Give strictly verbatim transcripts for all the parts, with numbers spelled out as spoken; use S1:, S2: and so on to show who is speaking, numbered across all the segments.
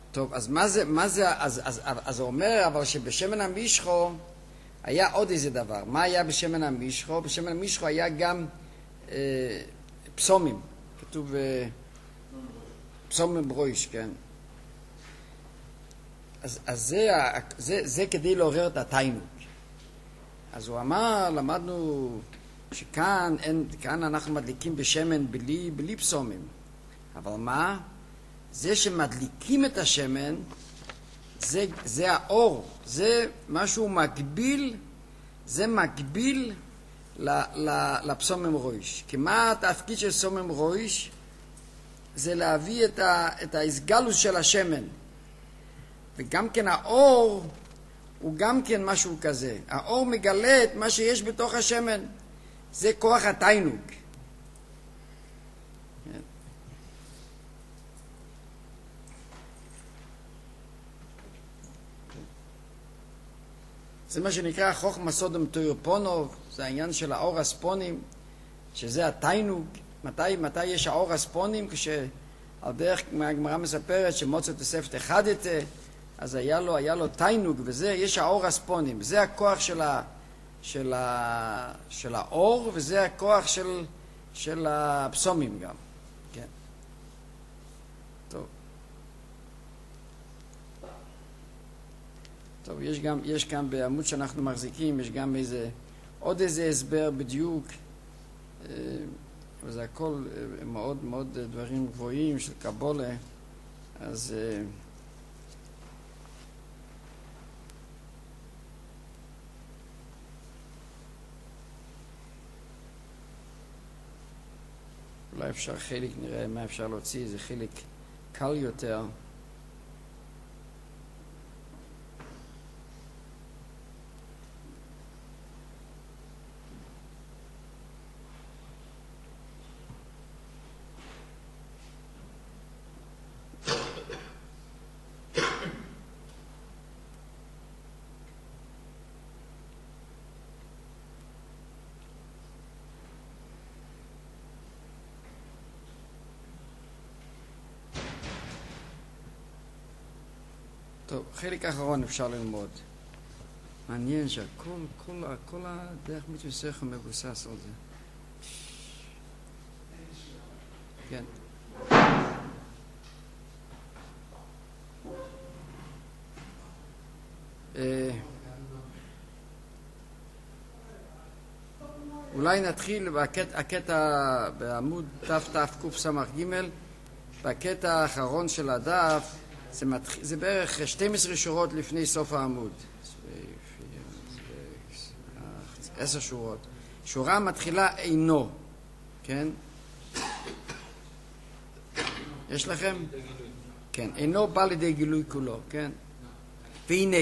S1: טוב, אז מה זה, מה זה, אז, אז, אז הוא אומר, אבל שבשמן המשחו היה עוד איזה דבר. מה היה בשמן המשחו? בשמן המשחו היה גם אה, פסומים. כתוב אה, פסומים ברויש, כן. אז, אז זה, זה, זה כדי לעורר את התיינוק. אז הוא אמר, למדנו שכאן אין, כאן אנחנו מדליקים בשמן בלי, בלי פסומים. אבל מה? זה שמדליקים את השמן, זה, זה האור, זה משהו מקביל, זה מקביל ל, ל, לפסומם רויש. כי מה התפקיד של פסומם רויש? זה להביא את, ה, את ההסגלוס של השמן. וגם כן האור הוא גם כן משהו כזה. האור מגלה את מה שיש בתוך השמן. זה כוח התיינוק. זה מה שנקרא חוכמה סודם טוירפונו, זה העניין של האור הספונים, שזה התיינוק. מתי, מתי יש האור הספונים? כשעל דרך הגמרא מספרת שמוצא תוספת אחד את זה, אז היה לו, היה לו תיינוק, וזה, יש האור הספונים. זה הכוח של, ה, של, ה, של האור, וזה הכוח של, של הפסומים גם. כן. טוב. טוב, יש גם, יש כאן בעמוד שאנחנו מחזיקים, יש גם איזה, עוד איזה הסבר בדיוק, וזה הכל מאוד מאוד דברים גבוהים של קבולה, אז אולי אפשר חלק, נראה מה אפשר להוציא, זה חלק קל יותר. טוב, חלק האחרון אפשר ללמוד. מעניין שהכל, כל, כל הדרך מתוסך מבוסס על זה. כן. אולי נתחיל בקטע בעמוד תתקס"ג, בקטע האחרון של הדף, זה, מתח... זה בערך שתים עשרה שורות לפני סוף העמוד. עשר שורות. שורה מתחילה אינו, כן? יש לכם? כן, אינו בא לידי גילוי כולו, כן? והנה,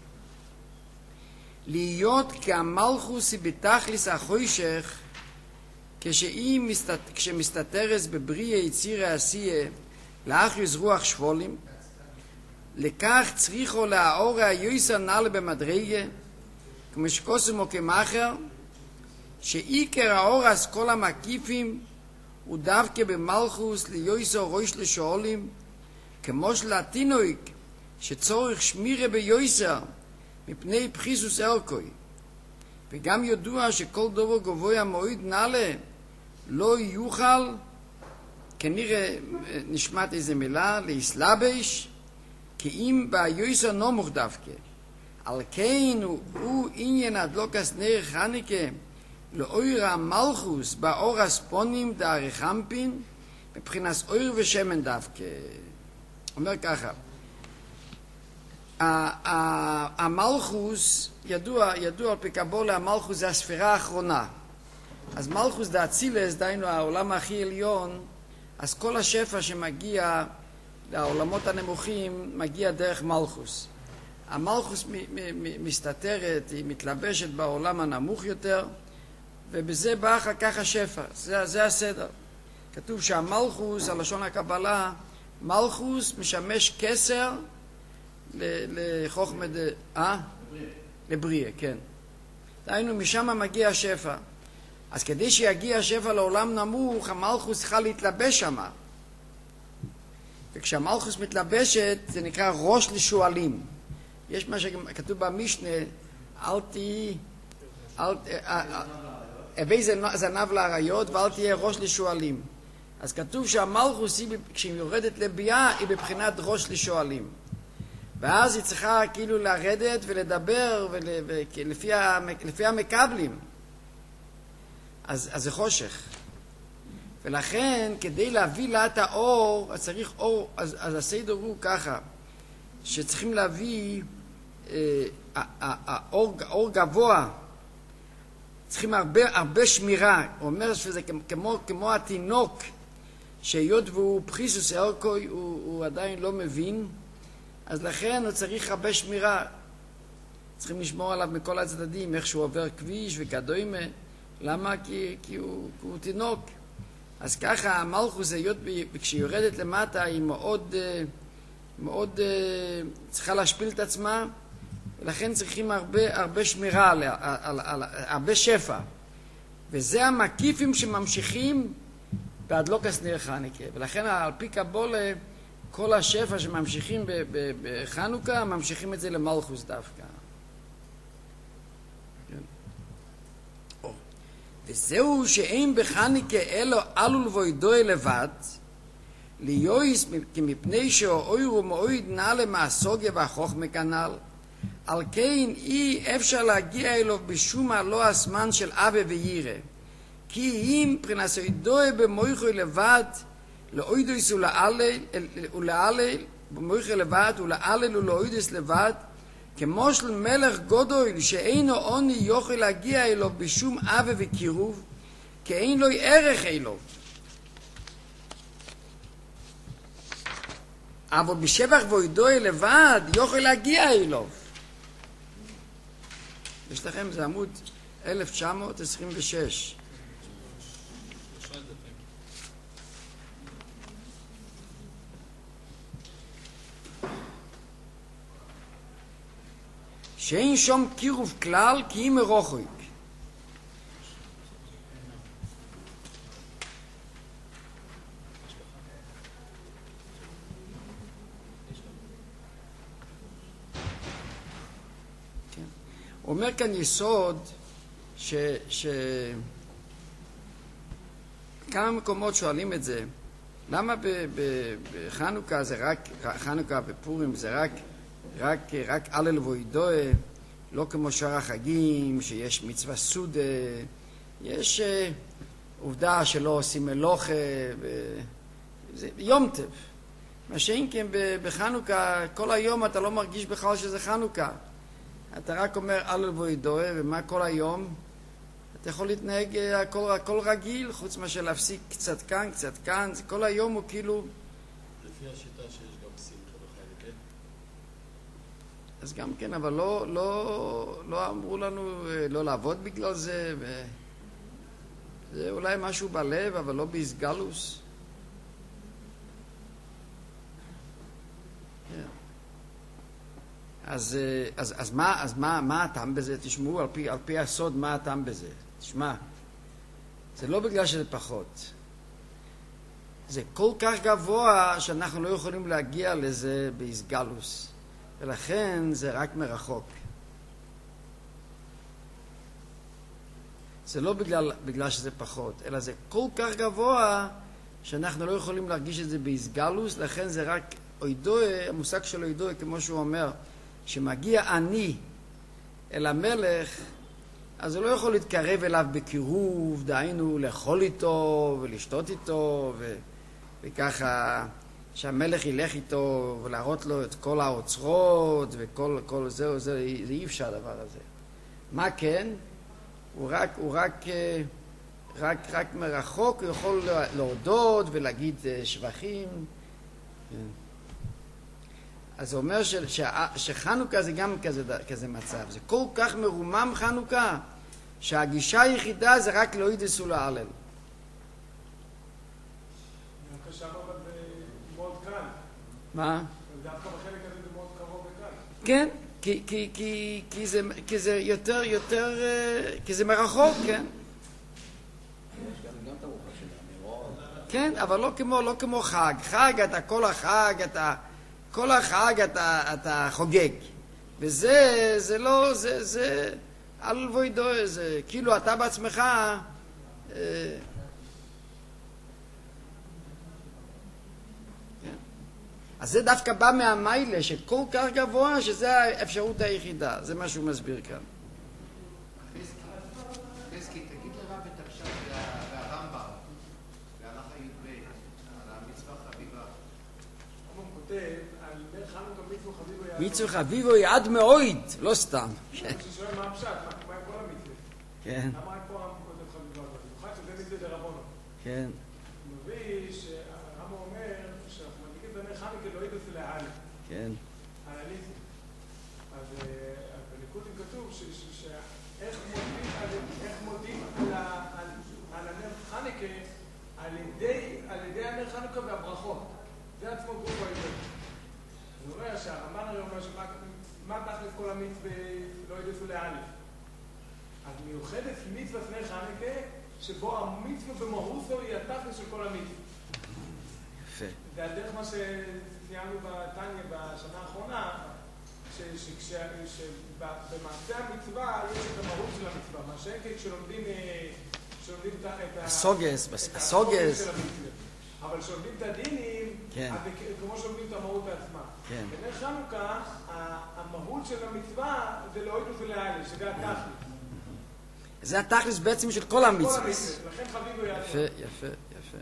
S1: להיות כמלכוס בתכלס החושך, כשהיא מסתת... כשמסתתרס בבריא יציר העשייה, לאחריס רוח שבולים, לכך צריכו לאור היויסר נעלה במדרגה, כמו שקוסמו כמאחר, שעיקר האור אסכול המקיפים הוא דווקא במלכוס ליויסר ראש לשאולים, כמו שלתינויק שצורך שמירה ביויסר מפני בחיסוס אלקוי, וגם ידוע שכל דבר גבוה המועיד נעלה לא יוכל, כנראה נשמעת איזה מילה, להסלבש, כי אם ביויסר נמוך דווקא. על כן הוא, הוא עניין הדלוקס נר חניקה לאויר המלכוס באור הספונים דארי חמפין מבחינת אויר ושמן דווקא. אומר ככה, המלכוס, ידוע, ידוע על פי קבולה, המלכוס זה הספירה האחרונה. אז מלכוס דה אצילס, דהיינו העולם הכי עליון, אז כל השפע שמגיע לעולמות הנמוכים מגיע דרך מלכוס. המלכוס מ- מ- מ- מסתתרת, היא מתלבשת בעולם הנמוך יותר, ובזה בא אחר כך השפע. זה, זה הסדר. כתוב שהמלכוס, הלשון הקבלה, מלכוס משמש כסר לחוכמה, אה? לבריאה, כן. דהיינו, משם מגיע השפע. אז כדי שיגיע השפע לעולם נמוך, המלכוס צריכה להתלבש שם. וכשהמלכוס מתלבשת זה נקרא ראש לשועלים. יש מה שכתוב במשנה, אל תהי, הווי זנב לאריות ואל תהיה ראש לשועלים. אז כתוב שהמלכוס, כשהיא יורדת לביאה, היא בבחינת ראש לשועלים. ואז היא צריכה כאילו לרדת ולדבר לפי המקבלים. אז, אז זה חושך. ולכן, כדי להביא לה את האור, אז צריך אור, אז, אז הסדר הוא ככה, שצריכים להביא אה, האור, האור גבוה, צריכים הרבה, הרבה שמירה. הוא אומר שזה כמו, כמו התינוק, שהיות והוא פחיסוס ארקוי, הוא, הוא עדיין לא מבין, אז לכן הוא צריך הרבה שמירה. צריכים לשמור עליו מכל הצדדים, איך שהוא עובר כביש וכדומה. למה? כי, כי הוא, הוא תינוק. אז ככה המלכוס, היות וכשהיא יורדת למטה, היא מאוד, מאוד צריכה להשפיל את עצמה, ולכן צריכים הרבה, הרבה שמירה, על, על, על, הרבה שפע. וזה המקיפים שממשיכים בהדלוקס נר חנוכה. ולכן על פי קבולה, כל השפע שממשיכים בחנוכה, ממשיכים את זה למלכוס דווקא. וזהו שאין בחנוכה אלו אלול ואוידוי לבד, ליועס כמפני שאוירו מאויד נעלה מהסוגיה והחוכמה כנ"ל, על כן אי אפשר להגיע אלו בשום הלא הזמן של אבא וירא, כי אם פרנס אוידוי במויכוי לבד, לאוידויס ולעלל, במויכוי לבד ולעלל ולאוידויס לבד, כמו של מלך גודל שאינו עוני יוכל להגיע אלו בשום אבה וקירוב, כי אין לו ערך אלו. אבל בשבח ואוידוי לבד יוכל להגיע אלו. יש לכם, זה עמוד אלף תשע מאות עשרים ושש. שאין שום קירוב כלל כי אם מרוחק. הוא אומר כאן יסוד ש... ש... כמה מקומות שואלים את זה, למה בחנוכה זה רק, חנוכה ופורים זה רק רק, רק הלל ואוידוי, לא כמו שאר החגים, שיש מצווה סודה, יש uh, עובדה שלא עושים מלוכה, זה יום טב. מה שאין כן בחנוכה, כל היום אתה לא מרגיש בכלל שזה חנוכה. אתה רק אומר הלל ואוידוי, ומה כל היום? אתה יכול להתנהג הכל, הכל רגיל, חוץ מה של להפסיק קצת כאן, קצת כאן, כל היום הוא כאילו...
S2: לפי השיטה שיש גם שמחה בחנוכה.
S1: אז גם כן, אבל לא, לא, לא אמרו לנו לא לעבוד בגלל זה, ו... זה אולי משהו בלב, אבל לא באיסגלוס. אז, אז, אז, מה, אז מה, מה הטעם בזה? תשמעו, על פי, על פי הסוד, מה הטעם בזה? תשמע, זה לא בגלל שזה פחות. זה כל כך גבוה שאנחנו לא יכולים להגיע לזה באיסגלוס. ולכן זה רק מרחוק. זה לא בגלל, בגלל שזה פחות, אלא זה כל כך גבוה שאנחנו לא יכולים להרגיש את זה באיסגלוס, לכן זה רק אוידוי, המושג של אוידוי, כמו שהוא אומר, שמגיע אני אל המלך, אז הוא לא יכול להתקרב אליו בקירוב, דהיינו לאכול איתו ולשתות איתו, ו... וככה שהמלך ילך איתו ולהראות לו את כל האוצרות וכל כל זה, זה, זה אי אפשר הדבר הזה. מה כן? הוא רק, הוא רק, רק, רק מרחוק, הוא יכול להודות ולהגיד שבחים. אז הוא אומר ש, ש, שחנוכה זה גם כזה, כזה מצב. זה כל כך מרומם חנוכה, שהגישה היחידה זה רק לא ידסו להלל. מה?
S3: דווקא בחלק הזה זה מאוד קרוב וקל.
S1: כן, כי, כי, כי, כי, זה, כי זה יותר, יותר, כי זה מרחוק, כן.
S2: יש גם גם את הרוחה של האמירות.
S1: כן, אבל לא כמו, לא כמו חג. חג, אתה כל החג, אתה, כל החג אתה, אתה חוגג. וזה, זה לא, זה, זה, על בוידו, זה, כאילו אתה בעצמך, אה, כן. אז זה דווקא בא מהמיילה, שכל כך גבוה, שזה האפשרות היחידה. זה מה שהוא מסביר כאן.
S4: חזקי, תגיד לרב את הפשט והרמב"ם, והלכה י"ב, על המצווה חביבה.
S3: הרמב"ם כותב על נר חנוכה מצווה חביבה יעד.
S1: מצווה חביבה יעד מאויד, לא סתם.
S3: ששואל מה הפשט, מה עם כל המצווה?
S1: כן,
S3: למה פה הרמב"ם כותב חביבה? במיוחד שזה מצווה דרבנן.
S1: כן,
S3: הוא מביא שהרמב"ם אומר שאנחנו מדליקים את הנר חנוכה לא ידעו להעלה.
S1: כן.
S3: על הניסים. אז בניקודים כתוב שאיך מודים איך מודים על הנר חנוכה על ידי הנר חנוכה והברכות. זה עצמו גוף העידוד. אני אומר שהרמב"ן הרי אומר שמה תכלס כל המצווה לא ידעו לאלף. אז מיוחדת מצוות נר חנוכה שבו המצווה במהותו היא התכלס של כל המצווה.
S1: יפה.
S3: זה הדרך מה שציינו בתניא בשנה האחרונה, שבמעשה המצווה יש את המהות של המצווה, מה שאין כשלומדים את
S1: הסוגס, הסוגס.
S3: אבל כשלומדים את הדינים, אז כמו שלומדים את המהות עצמה. בנר חנוכה, המהות של המצווה זה לאוידוס ולאלה, שזה התכלס.
S1: זה התכלס בעצם של כל המצווה.
S3: לכן חביבו יעד.
S1: יפה, יפה, יפה.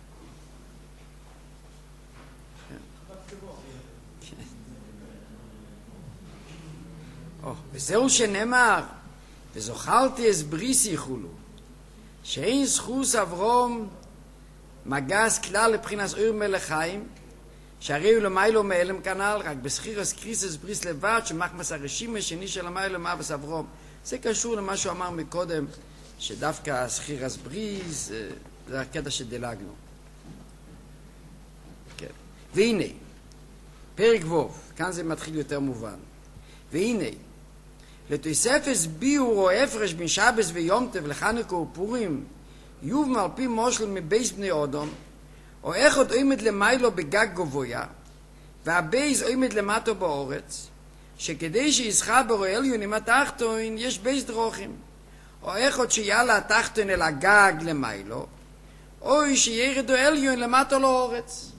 S1: וזהו שנאמר, וזוכרתי אס בריסי חולו, שאין זכוס אברום מגס כלל לבחינת אור מלך חיים, שהרי הוא למיילו מאלם כנ"ל, רק בסחירס קריסס בריס לבד, שמחמס הרשימה שני של המיילו מאבס אברום. זה קשור למה שהוא אמר מקודם, שדווקא סחירס בריס, זה הקטע שדלגנו. כן. והנה, פרק ווב, כאן זה מתחיל יותר מובן. והנה, לתוספס ביור או הפרש בין שבס ויום טוב לחנוכה ופורים, יוב מרפי מושל מבייס בני אודום, או אחד עומד למיילו בגג גבויה, והבייס עומד למטו באורץ, שכדי שישחה ברואליון עם התחתון, יש בייס דרוכים, או אחד שיאללה התחתון אל הגג למיילו, או שירד אליון למטו לאורץ.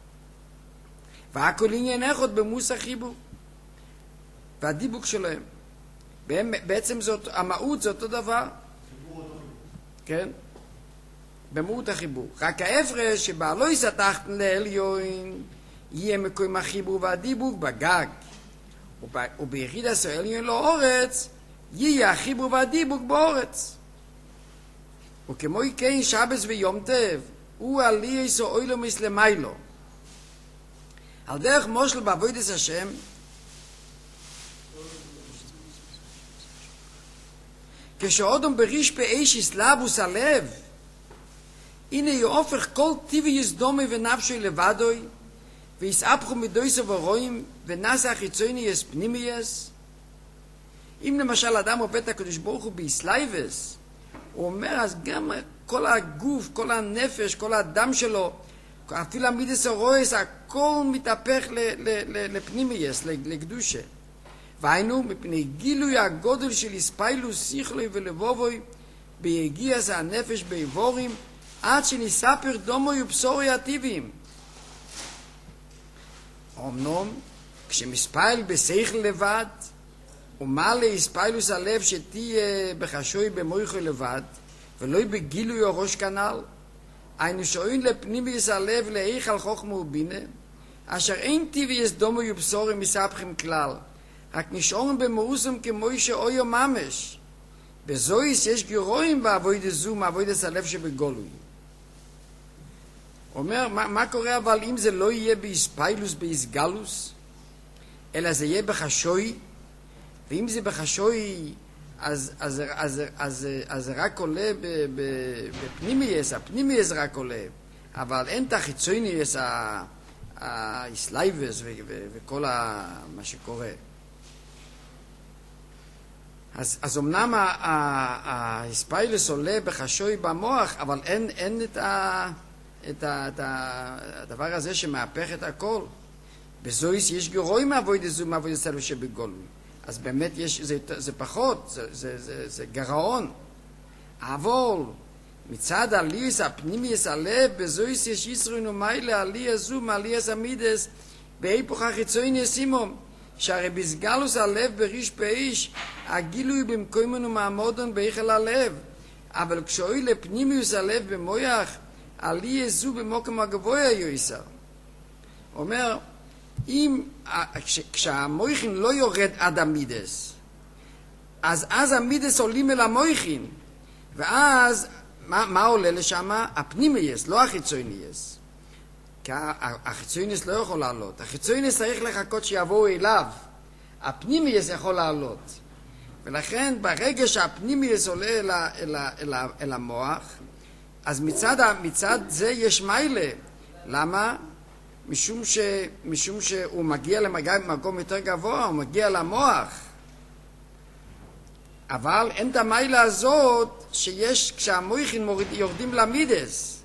S1: והכל עניין אחד במוס החיבור, והדיבוק שלהם. בעצם זאת, המהות זה אותו דבר. כן? במהות החיבור. רק ההפרש שבעלו יסתחתן לעליון, יהיה מקום החיבור והדיבוק בגג. וביחיד עשו עליון לאורץ, יהיה החיבור והדיבוק באורץ. וכמו כן שבס ויום טב, הוא עלי יסו אוילומס למיילו. על דרך מושל בעבודת השם, כשאודום בריש באש יסלבוס הלב, הנה יהופך כל טבעי יסדומי ונפשי לבדוי, ויסעפכו מדויסו ורואים, ונסה החיצוני יש פנימייס. אם למשל אדם עובד את הקדוש ברוך הוא ביסלייבס, הוא אומר, אז גם כל הגוף, כל הנפש, כל האדם שלו, אפילו המידס הרויס, הכל מתהפך לפנימייס, לקדושה. והיינו, מפני גילוי הגודל של הספיילוס, שכלוי ולבובוי, ביגיעס הנפש באיבורים, עד שנספר דומוי ובשורי הטבעים. אמנום, כשמספייל בשכל לבד, ומה להספיילוס הלב שתהיה בחשוי במויכו לבד, ולא בגילוי הראש כנל, היינו שואין לפנימיוס הלב לאיך על חוכמה ובינה, אשר אין טבעי דומוי ובשורי מספחים כלל, רק נשארים במאוסם כמו שאויו ממש. בזויס יש גירויים בעבודת זו מעבודת הלב שבגולוי. אומר, מה, מה קורה אבל אם זה לא יהיה בהספיילוס, בהסגלוס, אלא זה יהיה בחשוי, ואם זה בחשוי, אז, אז, אז, אז, אז זה רק עולה בפנימייס, הפנימייס רק עולה, אבל אין את החיצוניוס, האסלייבס וכל מה שקורה. אז, אז אמנם ההספיילוס עולה בחשוי במוח, אבל אין, אין את ה... את, ה, את הדבר הזה שמהפך את הכל. בזויס יש גרוי מעבוד זו מעבוד אצלו שבגולוי. אז באמת יש, זה, זה פחות, זה, זה, זה, זה גרעון. אבל מצד עליוס הפנימיוס הלב, בזויס יש ישרון ומיילה עליה זו מעליאס המידס, בהיפוך החיצוניוס עימום, שהרי בסגלוס הלב בריש באיש, הגילוי במקומנו מעמודון בהיכל הלב. אבל כשאוי לפנימיוס הלב במויח, עליה זו במוקם הגבוה יויסר. אומר, אם, כשהמויכין לא יורד עד המידס, אז אז המידס עולים אל המויכין, ואז מה, מה עולה לשם? הפנימייס, לא החיצוניס. כי החיצוניס לא יכול לעלות. החיצוניס צריך לחכות שיבואו אליו. הפנימייס יכול לעלות. ולכן ברגע שהפנימייס עולה אל, אל, אל, אל המוח, אז מצד, מצד זה יש מיילה. למה? משום, ש, משום שהוא מגיע למקום יותר גבוה, הוא מגיע למוח. אבל אין את המיילה הזאת שיש כשהמויכין יורדים למידס.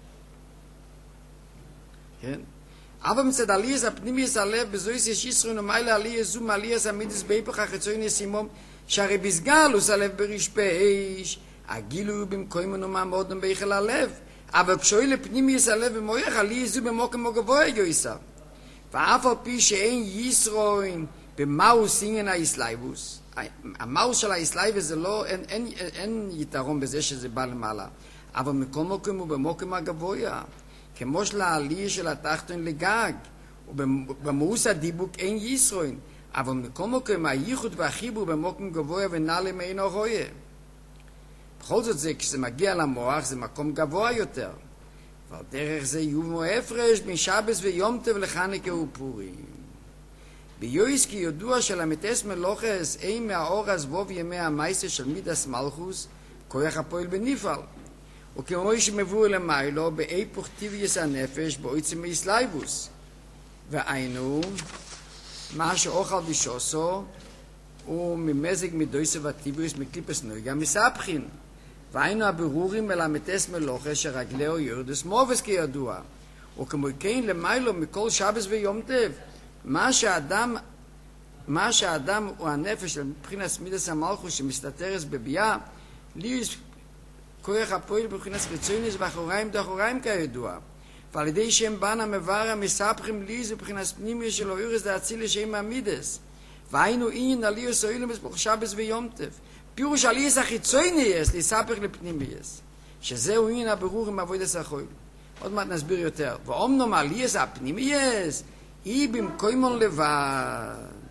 S1: כן? אבל מצד עליאס הפנימיוס הלב, בזויס יש ישרון ומיילה עליאס זו מעליאס המידס בהיפוך החיצוניוס עימום, שהרי בסגלוס הלב בריש באיש, הגילוי במקומנו מעמודון בהיכל הלב. אבל כשאוי לפנימיוס הלב במויח, עליאס זו במוקם הגבוה יויסר. ואף על פי שאין ישרון במאוס עניין האסלייבוס, המאוס של האסלייבוס זה לא, אין, אין, אין יתרון בזה שזה בא למעלה. אבל מכל מוקם הוא במוקם הגבוה. כמו של העלייה של התחתון לגג, ובמאוס הדיבוק אין ישרון. אבל מכל מוקם הייחוד והחיבור במוקם גבוה ונעלה מעין הרויה. בכל זאת זה, כשזה מגיע למוח, זה מקום גבוה יותר. ועל דרך זה יומו הפרש בין שבס ויום טוב לחנוכה ופורים. ביועס כי ידוע שלמתס מלוכס אין מהאור הזבוב ימי המייסה של מידס מלכוס, כוח הפועל בניפל. וכמו שמבוא למיילו, בהיפוך טבעיוס הנפש, בעצם מאסלייבוס. והיינו, מה שאוכל בישוסו, הוא ממזג מדויסה וטבעיוס מקליפס נויגה מספחין. והיינו הבירורים אל המתס מלוכס שרגלהו יורדס מובס כידוע. וכמו כן למיילו מכל שבס ויום טב, מה שהאדם, מה שהאדם הוא הנפש של מבחינת מידס המלכוס שמסתתרס בביאה, ליוס כוח הפועל מבחינת חיצוניוס ואחוריים דאחוריים כידוע. ועל ידי שם בן המברה מספחים ליוס מבחינת פנימיוס של אוירס דאצילי שם המידס. והיינו עניין עליוס אוילמס שבס ויום טב. פירוש עליוס החיצוניוס לספח לפנימיוס. שזהו עניין הבירור עם עבודת החול. עוד מעט נסביר יותר. ואומנם עליוס הפנימיוס היא במקומון לבד.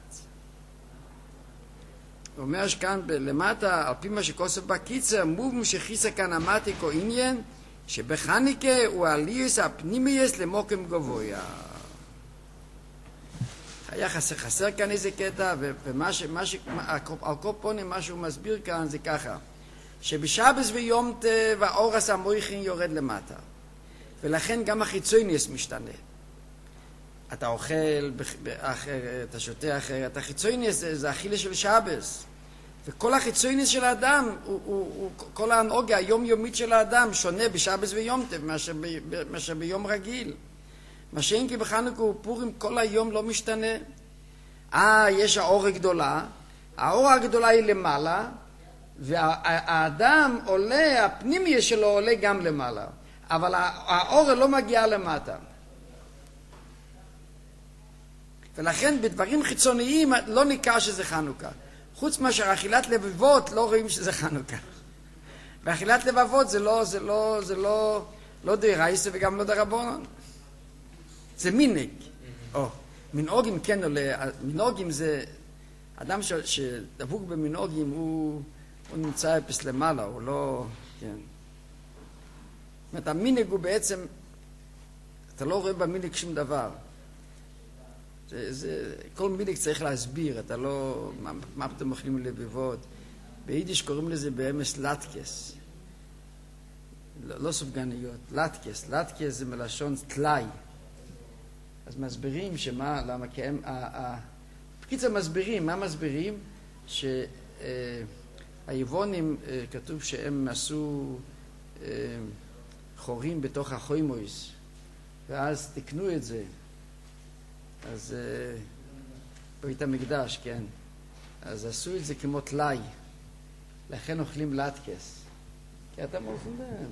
S1: הוא אומר שכאן למטה, על פי מה שכוסף בקיצר, מובן שחיסה כאן המתיקו עניין, שבחניקה הוא עליוס הפנימיוס למוקם גבוה. היה חסר, חסר כאן איזה קטע, ומה ש, מה ש, על כל פונים מה שהוא מסביר כאן זה ככה, שבשבס ויום טב האורס המויכין יורד למטה, ולכן גם החיצוניוס משתנה. אתה אוכל אחר, אתה שותה אחרת, החיצוניוס זה, זה אכילה של שבס, וכל החיצוניוס של האדם, הוא, הוא, הוא, כל האנרגיה היומיומית של האדם שונה בשבס ויום טב מאשר, ב, מאשר ביום רגיל. מה שאין כי בחנוכה ופורים כל היום לא משתנה. אה, יש האור הגדולה, האור הגדולה היא למעלה, והאדם עולה, הפנימי שלו עולה גם למעלה, אבל האור לא מגיע למטה. ולכן בדברים חיצוניים לא ניכר שזה חנוכה. חוץ מאשר אכילת לבבות לא רואים שזה חנוכה. ואכילת לבבות זה לא, זה לא, זה לא, לא דרייסה וגם לא דרבנן. זה מינג. או, מנהוגים כן עולה, מנהוגים זה, אדם ש, שדבוק במנהוגים הוא, הוא נמצא אפס למעלה, הוא לא, כן. זאת אומרת, המינג הוא בעצם, אתה לא רואה במינג שום דבר. זה, זה, כל מינג צריך להסביר, אתה לא, מה, מה אתם אוכלים לבבות? ביידיש קוראים לזה באמס לטקס. לא, לא סופגניות, לטקס. לטקס זה מלשון תלאי. אז מסבירים שמה, למה, כי הם, בקיצור מסבירים, מה מסבירים? שהיוונים, כתוב שהם עשו, חורים בתוך החוימויס, ואז תקנו את זה. אז אה, בית המקדש, כן. אז עשו את זה כמו תלאי, לכן אוכלים לטקס. כי אתה מולכים בהם.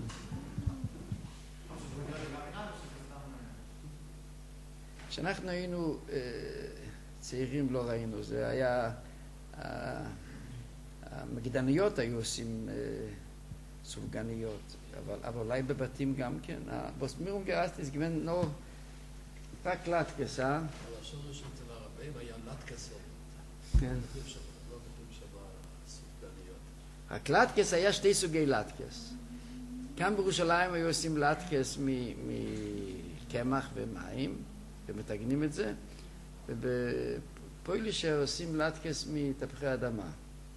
S1: כשאנחנו היינו אה, צעירים לא ראינו, זה היה, אה, המקדניות היו עושים אה, סופגניות, אבל, אבל אולי בבתים גם כן. בוס מירום גרסטיס גוון נו רק לטקס, אה?
S2: אבל השורש אצל הרבים היה לטקסות.
S1: כן.
S2: לא כתוב שם סופגניות.
S1: רק לטקס היה שתי סוגי לטקס. כאן בירושלים היו עושים לטקס מקמח ומים, ומתגנים את זה, ובפוילישר עושים לטקס מתפוחי אדמה.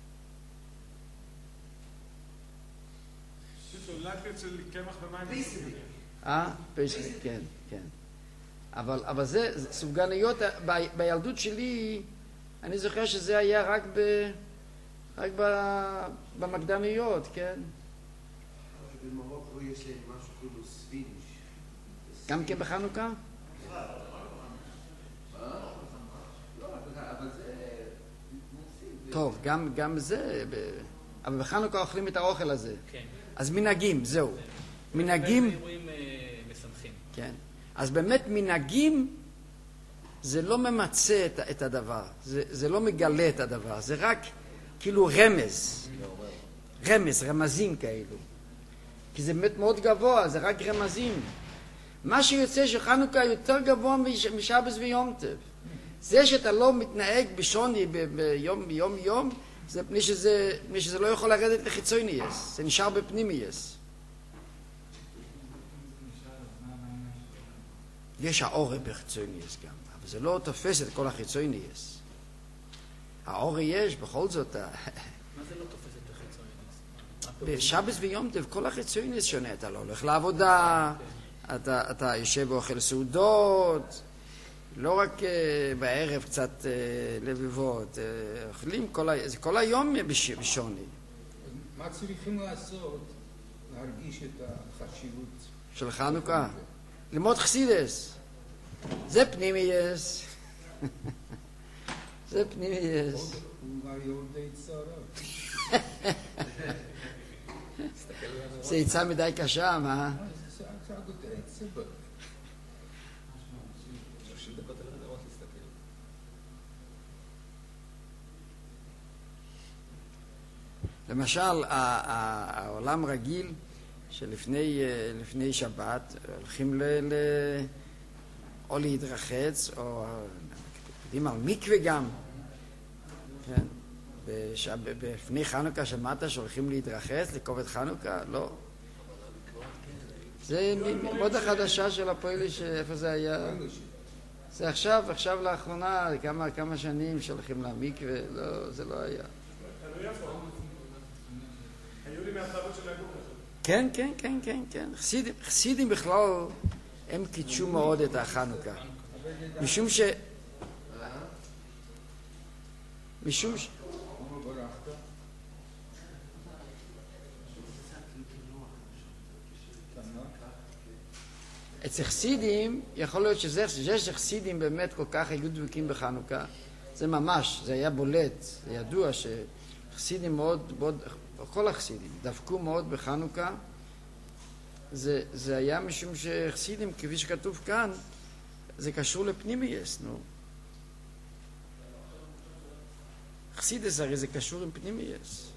S3: לטקס של קמח ומים.
S1: אה? פייסליק, כן, כן. אבל, אבל זה, סופגניות, ב, בילדות שלי, אני זוכר שזה היה רק ב... רק ב, במקדניות, כן?
S4: במרוקו יש להם משהו כאילו סווינש.
S1: גם כן בחנוכה?
S4: אבל זה...
S1: טוב, גם, גם זה, ב... אבל בחנוכה אוכלים את האוכל הזה.
S5: כן.
S1: אז מנהגים, זהו. מנהגים...
S5: אירועים משמחים.
S1: כן. אז באמת מנהגים זה לא ממצה את, את הדבר, זה, זה לא מגלה את הדבר, זה רק כאילו רמז, רמז, רמזים כאלו. כי זה באמת מאוד גבוה, זה רק רמזים. מה שיוצא שחנוכה יותר גבוה משבס ויום טוב. זה שאתה לא מתנהג בשוני ביום יום יום, זה פני שזה, פני שזה לא יכול לרדת לחיצונייס, זה נשאר בפנימייס. יש האורה בחיצונייס גם, אבל זה לא תופס את כל החיצונייס. האורה יש, בכל זאת...
S5: מה זה לא תופס את החיצונייס?
S1: בשבס ויום טוב כל החיצונייס שונה, אתה לא הולך לעבודה, אתה, אתה יושב ואוכל סעודות, לא רק uh, בערב קצת uh, לביבות, uh, אוכלים כל, ה... זה כל היום בש... בשוני.
S6: מה צריכים לעשות להרגיש את החשיבות
S1: של חנוכה? ללמוד חסידס. זה פנימייס. זה פנימייס.
S6: אולי יורדי צרות.
S1: זה יצא מדי קשה, מה?
S6: זה הצגות עצבה.
S1: למשל, העולם רגיל שלפני לפני שבת הולכים ל, ל, או להתרחץ, או יודעים על מקווה גם. כן? בש, בפני חנוכה שמעת שהולכים להתרחץ לכובד חנוכה? לא. זה מודה חדשה של הפועלי, איפה זה היה? זה עכשיו, עכשיו לאחרונה, כמה, כמה שנים שהולכים למקווה, לא, זה לא היה.
S3: היו לי מהחלות של הגוף.
S1: כן, כן, כן, כן, כן. חסידים, חסידים בכלל, הם קידשו מאוד את החנוכה. משום ש... משום ש... אצל חסידים, יכול להיות שזה שחסידים באמת כל כך היו דבקים בחנוכה. זה ממש, זה היה בולט. זה ידוע שחסידים מאוד, מאוד, כל החסידים דבקו מאוד בחנוכה. זה, זה היה משום שחסידים, כפי שכתוב כאן, זה קשור לפנימייס, נו. חסידס הרי זה קשור עם פנימייס.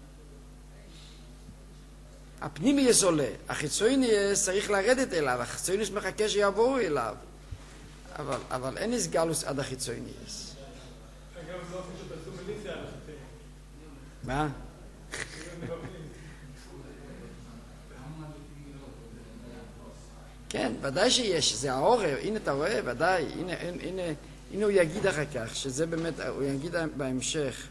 S1: הפנימייס עולה, החיצונייס צריך לרדת אליו, החיצונייס מחכה שיעברו אליו. אבל, אבל אין הסגלוס עד החיצונייס.
S3: אגב, זה אופן שתעשו מיליציה על החיצונייס.
S1: מה? כן, ודאי שיש, זה העורר, הנה אתה רואה, ודאי, הנה, הנה, הנה, הנה הוא יגיד אחר כך, שזה באמת, הוא יגיד בהמשך.